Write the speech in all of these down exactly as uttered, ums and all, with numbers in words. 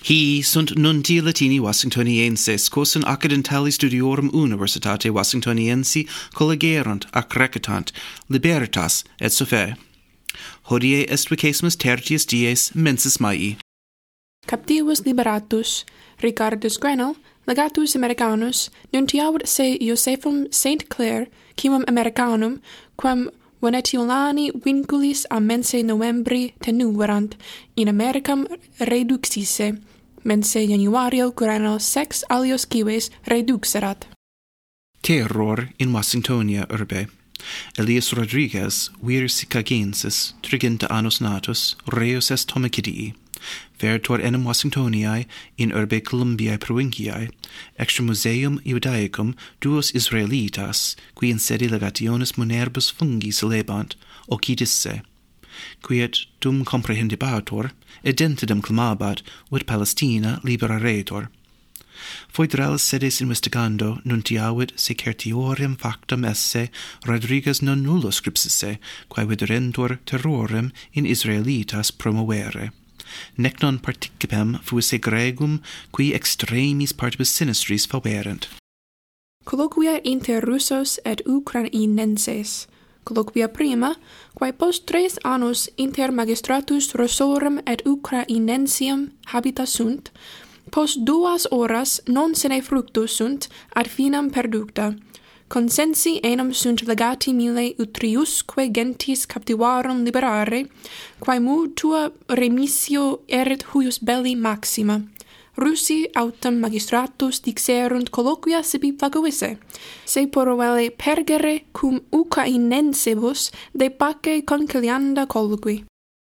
Hi sunt nunti Latini Washingtonienses, quos in accidentali studiorum Universitate Washingtoniensi collegerunt ac recetant libertas et sophia. Hodie est vicesimus tertius dies mensis Mai. Captivus liberatus, Ricardus Grenell, legatus Americanus, nuntiavit se Josephum Saint Clare, quimum Americanum, quam Venetiolani vinculis a mense Novembri tenuverant, in Americam reduxisse, mense Januario Grenell sex alios cives reduxerat. Terror in Washingtonia urbe. Elias Rodriguez, vir Sicagensis, triginta annus natus, reus est homicidii. Vertor enim Washingtoniae in urbe Columbiae provinciae, extra museum Iudaicum duos Israelitas, qui in sede legationis munerbus fungi celebant, occidisse. Quiet dum comprehendibator, identidem clamabat, ut Palestina liberaretur. Foederalis sedes investigando nuntiavit secertiorem factum esse Rodriguez non nullo scripsisse, quae viderentur terrorem in Israelitas promovere. Nec non participem fuisse gregum qui extremis partibus sinistris faverent. Colloquia inter Russos et Ukrainenses. Colloquia prima, quae post tres annus inter magistratus Russorum et Ukrainensium habita sunt, post duas horas non sine fructus sunt ad finam perducta. Consensi enam sunt legati mille utriusque gentis captivarum liberare, quae mutua remissio erit huius belli maxima. Russi autem magistratus dixerunt colloquia sibi flaguisse, se porvelle pergere cum Ucainensibus de pace concilianda colloqui.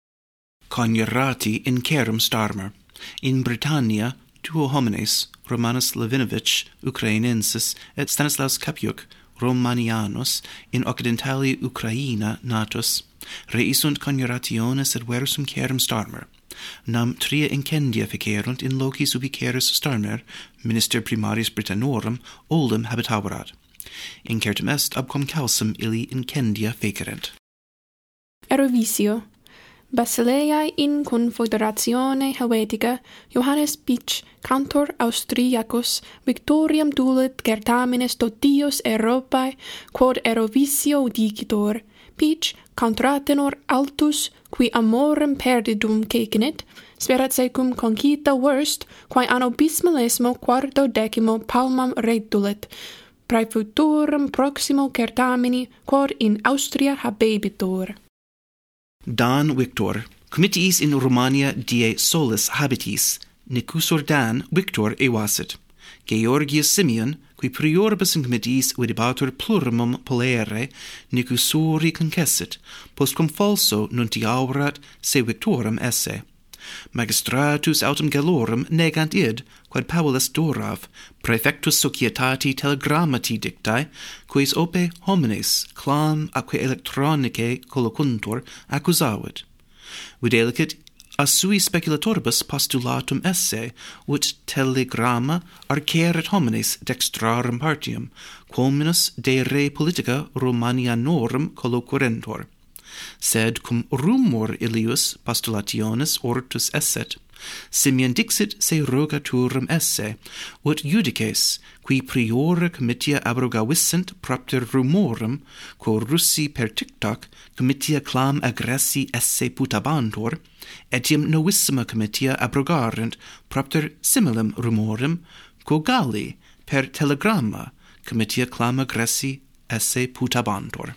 Coniurati in cerum starmer. In Britannia, duo homines, Romanus Levinovich, Ukrainensis, et Stanislaus Capiuc, Romanianus, in occidentali Ucraina natus, reisunt coniurationes et verusum cerum starmer. Nam tria incendia fecerunt in locis ubi cerus starmer, minister primaris Britannorum, oldem habitaverat. Incertum est abquam causam illi incendia fecerent. Erovisio. Basileae in Confederatione Helvetica, Johannes Pietsch, cantor Austriacus, victoriam dulit certamines totius Europae, quod Erovisio dicitor. Pietsch cantoratenor altus, qui amorem perdidum cecinit, sperat secum concita worst, quae anno bismillesimo quarto decimo palmam redulit, prae futurum proximo certamini, quod in Austria habebitur. Dan Victor, comitiis in Romania die solis habitis, Nicusor Dan Victor evasit. Georgius Simeon, qui prioribus in comitiis videbatur plurumum polere, Nicusori concessit, postquam falso nuntiaurat se Victorum esse. Magistratus autem Gallorum negant id, quod Paulus Dorav, praefectus societati telegrammati dictae, quis ope homines clam atque electronicae collocuntur accusavit. Videlicet a sui speculatoribus postulatum esse, ut telegramma arcerit homines dextrarum partium, quominus de re politica Romanianorum colloquerentur. Sed cum rumor illius postulationis ortus esset, Simeon dixit se rogaturum esse, ut judices, qui priora comitia abrogavissent propter rumorum, quo Russi per TikTok comitia clam aggressi esse putabantur, etiam novissima comitia abrogarent propter similem rumorum, quo Galli per telegramma comitia clam aggressi esse putabantur.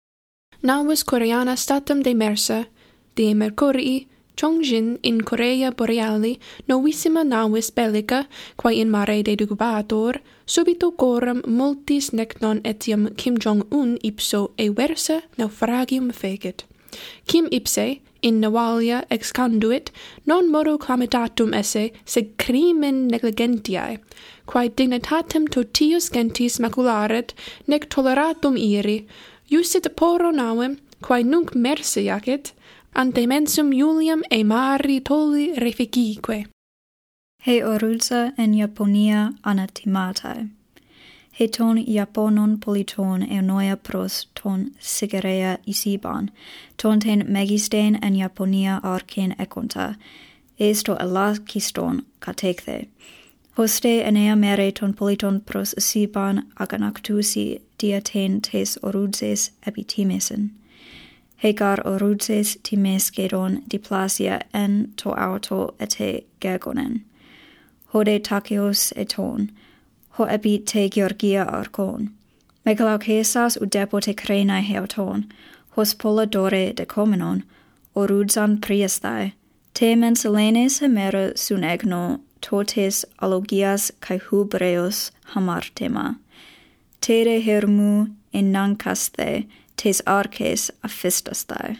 Navis Coreana statum de Mersa, de Mercurii, Chongjin in Corea Boreali, novissima navis bellica, quae in mare dedubator, subito coram multis nec non etiam Kim Jong-un ipso e versa naufragium fecit. Kim ipse, in navalia excanduit, non modo clamitatum esse, sed crimen negligentiae, quae dignitatem totius gentis macularet, nec toleratum iri, Iusit poro navem, quae nunc merse jacet, ante mensum Juliam e Mari tolli reficique. He orulsa en Japonia anathematae. He ton Japonon politon eunoia pros ton sigerea isiban, ton ten megistein en Japonia arcen econta, esto elakiston katekthe. Hoste enea mere ton politon pros sipan aganactusi diaten tes orudses epitimesen. Hegar orudses times gedon diplasia en to auto ete gergonen. Hode takeos eton, ho epi te georgia archon. Megalaucesas udepote crenae heauton, hos pola dore decomenon, orudzan priestae, te menselenes hemera sunegno, totes alogias cae hubreos hamartema. Tere hermu in nancaste, tes arces affistastae.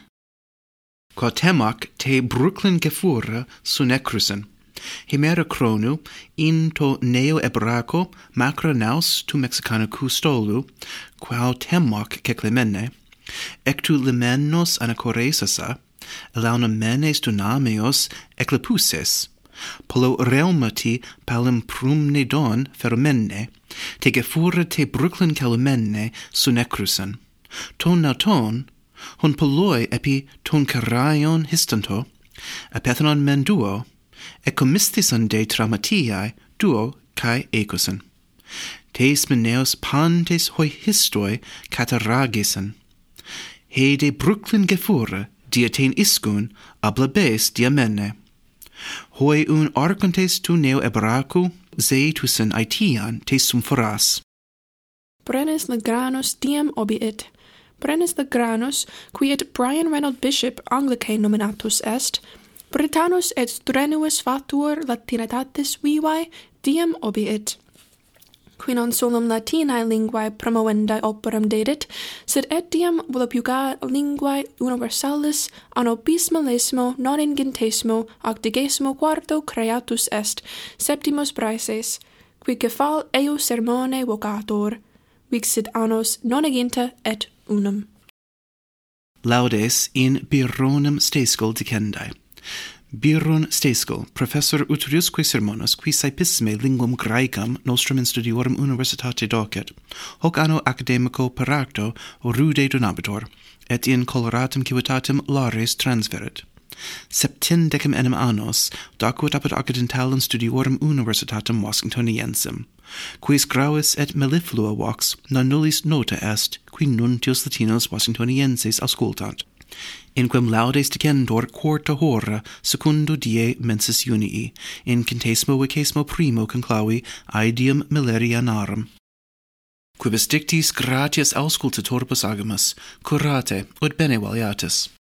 Quatemoc te Brooklyn gefura sunecrusen. Himera cronu, in to neo ebraco, macro naus tu mexicano custolu, quao temoc ceclemene, ectu limenos anacoresasa, elauna menes dunameos eclepuses, polo reumati palem prumne don feromene, te gefura te Brooklyn calumene sunecrusen. Ton nauton, hon poloi epi ton caraion histanto, apethenon men duo, ecomistison de traumatiae duo cae ecosen. Tes meneos pantes hoi histoi cataragesen. He de Brooklyn gefura diaten iscun ablabes diamene. Hoi un arcontes tu neo ebracu, ze tusen aetian te sum foras. Brenis Legranus diem obiit. Brenis Legranus, qui et Brian Reynold Bishop Anglicae nominatus est, Britanus et strenuus fatur latinitatis vivae diem obiit. Qui non solum Latinae linguae promoendae operam dedit, sed etiam voluptuga linguae universalis anno bismillesimo noningentesimo octogesimo quarto creatus est, septimus Brises, qui cefal eo sermone vocator, vixit annos nonagenta et unum. Laudes in Byronum Steskel dicendae. Byron Steskel, professor utriusque sermonis, qui saepisme linguam Graecam nostrum in studiorum universitate docet, hoc anno academico peracto rude donabitor, et in coloratum civitatem lares transferit. Septindecim enim annos docuit apud accidentalum studiorum universitatem Washingtoniensem, quis gravis et melliflua vox non nullis nota est, qui nuntios Latinos Washingtonienses auscultant. In quem laudes dicentor quarta hora secundo die mensis junii, in centesimo vicesimo primo conclavi aedium millerianarum. Quibus dictis gratias auscultatoribus agamus, curate, ut bene valiatis.